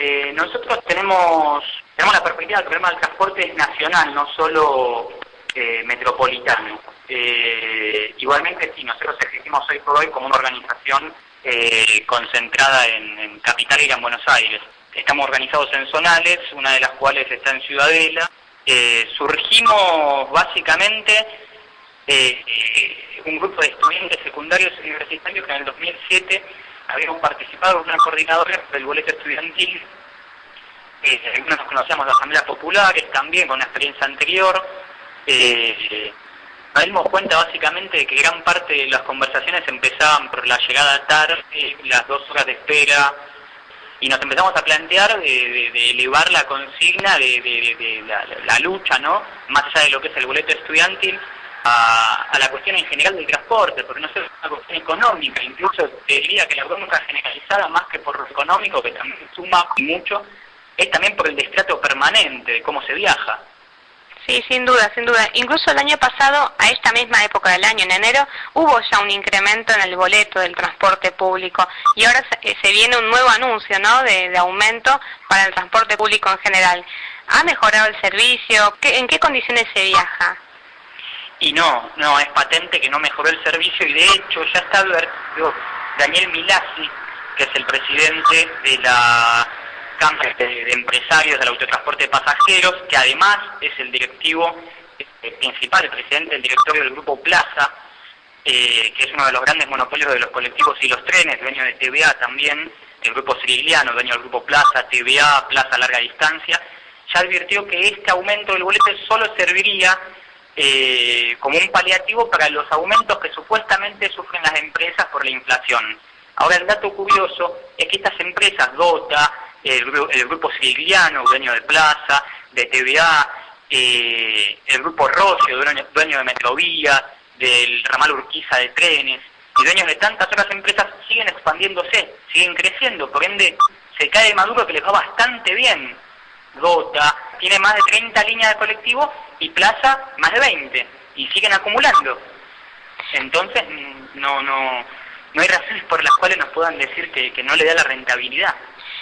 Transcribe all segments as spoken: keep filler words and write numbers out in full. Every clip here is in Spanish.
Eh, nosotros tenemos, tenemos la perspectiva del problema del transporte es nacional, no solo eh, metropolitano. Eh, igualmente, sí, nosotros existimos hoy por hoy como una organización eh, concentrada en, en Capital y en Buenos Aires. Estamos organizados en zonales, una de las cuales está en Ciudadela. Eh, surgimos básicamente eh, eh, un grupo de estudiantes secundarios y universitarios que en el dos mil siete habíamos participado en una coordinadora del boleto estudiantil. Eh, algunos nos conocíamos de asambleas populares también, con una experiencia anterior. Eh, nos dimos cuenta básicamente de que gran parte de las conversaciones empezaban por la llegada tarde, las dos horas de espera, y nos empezamos a plantear de, de, de elevar la consigna de, de, de, de la, la lucha, ¿no? Más allá de lo que es el boleto estudiantil, a, a la cuestión en general del transporte, porque no es una cuestión económica, incluso te diría que la bronca generalizada, más que por lo económico, que también suma mucho, es también por el destrato permanente de cómo se viaja. Sí, sin duda, sin duda. Incluso el año pasado, a esta misma época del año, en enero, hubo ya un incremento en el boleto del transporte público. Y ahora se, se viene un nuevo anuncio, ¿no?, de, de aumento para el transporte público en general. ¿Ha mejorado el servicio? ¿Qué, ¿En qué condiciones se viaja? Y no, no, es patente que no mejoró el servicio, y de hecho ya está advertido Daniel Milazzi, que es el presidente de la Cámara de, de Empresarios del Autotransporte de Pasajeros, que además es el directivo eh, principal, el presidente del directorio del Grupo Plaza, eh, que es uno de los grandes monopolios de los colectivos y los trenes, dueño de T V A también, el Grupo Sirigliano, dueño del Grupo Plaza, T V A, Plaza Larga Distancia, ya advirtió que este aumento del boleto solo serviría eh, como un paliativo para los aumentos que supuestamente sufren las empresas por la inflación. Ahora, el dato curioso es que estas empresas, Dota, el, el Grupo Sirigliano, dueño de Plaza, de T V A, eh, el Grupo Rocio, dueño, dueño de Metrovía, del ramal Urquiza de trenes, y dueños de tantas otras empresas, siguen expandiéndose, siguen creciendo, por ende se cae de Maduro, que les va bastante bien. Dota tiene más de treinta líneas de colectivo y Plaza más de veinte, y siguen acumulando. Entonces no no no hay razones por las cuales nos puedan decir que, que no le da la rentabilidad.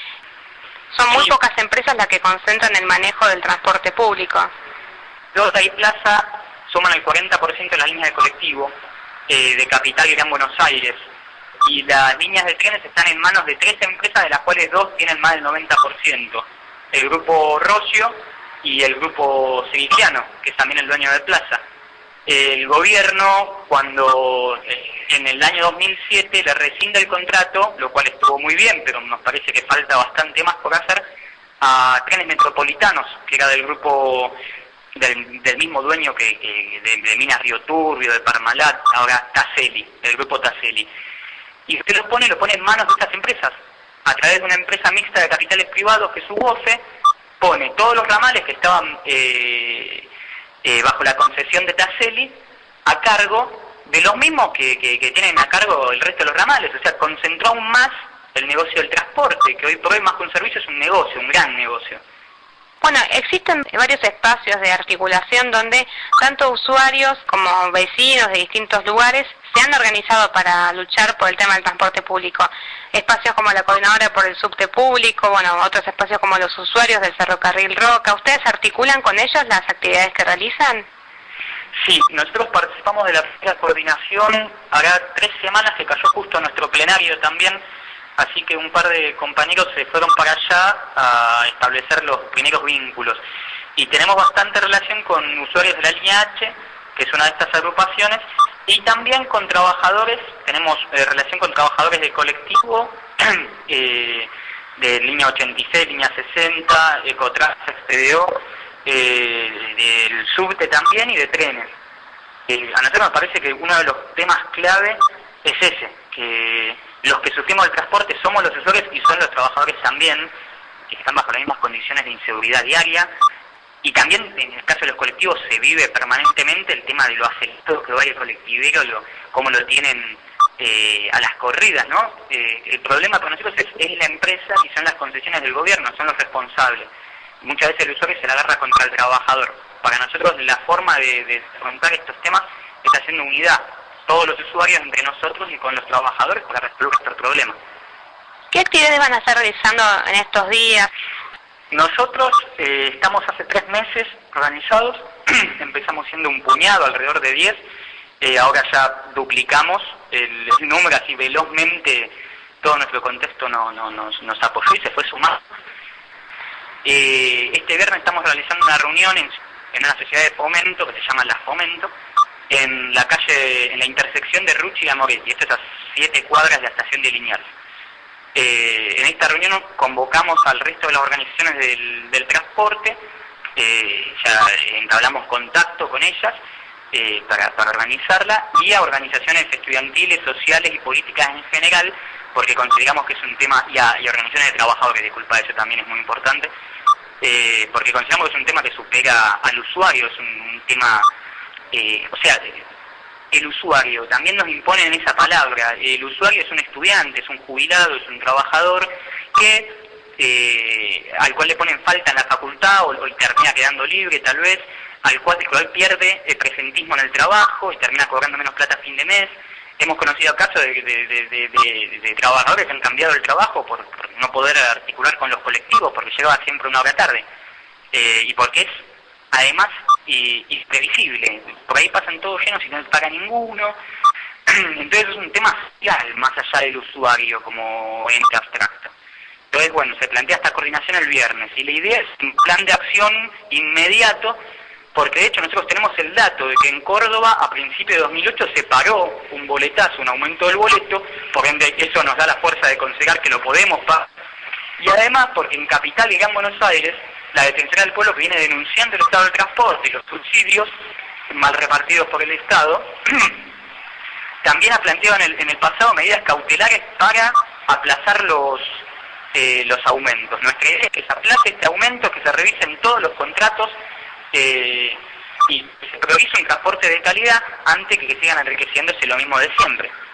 Son muy pocas empresas las que concentran el manejo del transporte público. Dota y Plaza suman el cuarenta por ciento de las líneas de colectivo eh, de Capital y Gran Buenos Aires, y las líneas de trenes están en manos de tres empresas, de las cuales dos tienen más del noventa por ciento. El Grupo Rocio y el Grupo Sirigliano, que es también el dueño de Plaza. El gobierno, cuando eh, en el año dos mil siete le rescinde el contrato, lo cual estuvo muy bien, pero nos parece que falta bastante más por hacer, a Trenes Metropolitanos, que era del grupo del, del mismo dueño que, que de, de Minas Río Turbio, de Parmalat, ahora Taseli, el grupo Taseli. Y usted lo pone, lo pone en manos de estas empresas, a través de una empresa mixta de capitales privados, que su voce pone todos los ramales que estaban eh, eh, bajo la concesión de Taseli a cargo de los mismos que, que, que tienen a cargo el resto de los ramales. O sea, concentró aún más el negocio del transporte, que hoy por hoy más que un servicio es un negocio, un gran negocio. Bueno, existen varios espacios de articulación donde tanto usuarios como vecinos de distintos lugares se han organizado para luchar por el tema del transporte público. Espacios como la Coordinadora por el Subte Público, bueno, otros espacios como los usuarios del Ferrocarril Roca. ¿Ustedes articulan con ellos las actividades que realizan? Sí, nosotros participamos de la primera coordinación, hará tres semanas que cayó justo a nuestro plenario también, así que un par de compañeros se fueron para allá a establecer los primeros vínculos. Y tenemos bastante relación con usuarios de la línea H, que es una de estas agrupaciones, y también con trabajadores, tenemos eh, relación con trabajadores de colectivo, eh, de línea ochenta y seis, línea sesenta, Ecotrans, P D O, eh, del subte también y de trenes. Eh, a nosotros nos parece que uno de los temas clave es ese, que los que sufrimos el transporte somos los usuarios y son los trabajadores también, que están bajo las mismas condiciones de inseguridad diaria. Y también en el caso de los colectivos se vive permanentemente el tema de lo afectado que va el colectivero, lo, cómo lo tienen eh, a las corridas, ¿no? Eh, el problema para nosotros es, es la empresa y son las concesiones del gobierno, son los responsables. Muchas veces el usuario se la agarra contra el trabajador. Para nosotros la forma de, de afrontar estos temas es haciendo unidad, todos los usuarios entre nosotros y con los trabajadores para resolver estos problemas. ¿Qué actividades van a estar realizando en estos días? Nosotros eh, estamos hace tres meses organizados, empezamos siendo un puñado, alrededor de diez, eh, ahora ya duplicamos el, el número, así velozmente todo nuestro contexto no, no, nos, nos apoyó y se fue sumando. Eh, este viernes estamos realizando una reunión en, en una sociedad de fomento que se llama La Fomento, en la calle, en la intersección de Ruchi y Amoretti, esto es a siete cuadras de la estación de Liniers. Eh, en esta reunión convocamos al resto de las organizaciones del, del transporte, eh, ya entablamos contacto con ellas eh, para, para organizarla, y a organizaciones estudiantiles, sociales y políticas en general, porque consideramos que es un tema, y a, y a organizaciones de trabajadores, disculpa, eso también es muy importante, eh, porque consideramos que es un tema que supera al usuario, es un, un tema, eh, o sea, el usuario, también nos imponen esa palabra, el usuario es un estudiante, es un jubilado, es un trabajador que eh, al cual le ponen falta en la facultad o, o termina quedando libre tal vez, al cual, el cual pierde el presentismo en el trabajo y termina cobrando menos plata a fin de mes. Hemos conocido casos de, de, de, de, de, de trabajadores que han cambiado el trabajo por, por no poder articular con los colectivos, porque llegaba siempre una hora tarde, eh, y porque es además y, imprevisible, por ahí pasan todos llenos y no les paga ninguno. Entonces es un tema social, más allá del usuario como ente abstracto. Entonces, bueno, se plantea esta coordinación el viernes, y la idea es un plan de acción inmediato, porque de hecho nosotros tenemos el dato de que en Córdoba a principios de dos mil ocho se paró un boletazo, un aumento del boleto, por ende eso nos da la fuerza de considerar que lo podemos pagar. Y además porque en Capital y Gran Buenos Aires, la Defensoría del Pueblo, que viene denunciando el estado del transporte y los subsidios mal repartidos por el Estado, también ha planteado en el, en el pasado medidas cautelares para aplazar los, eh, los aumentos. Nuestra idea es que se aplace este aumento, que se revisen todos los contratos eh, y se priorice un transporte de calidad antes que, que sigan enriqueciéndose lo mismo de siempre.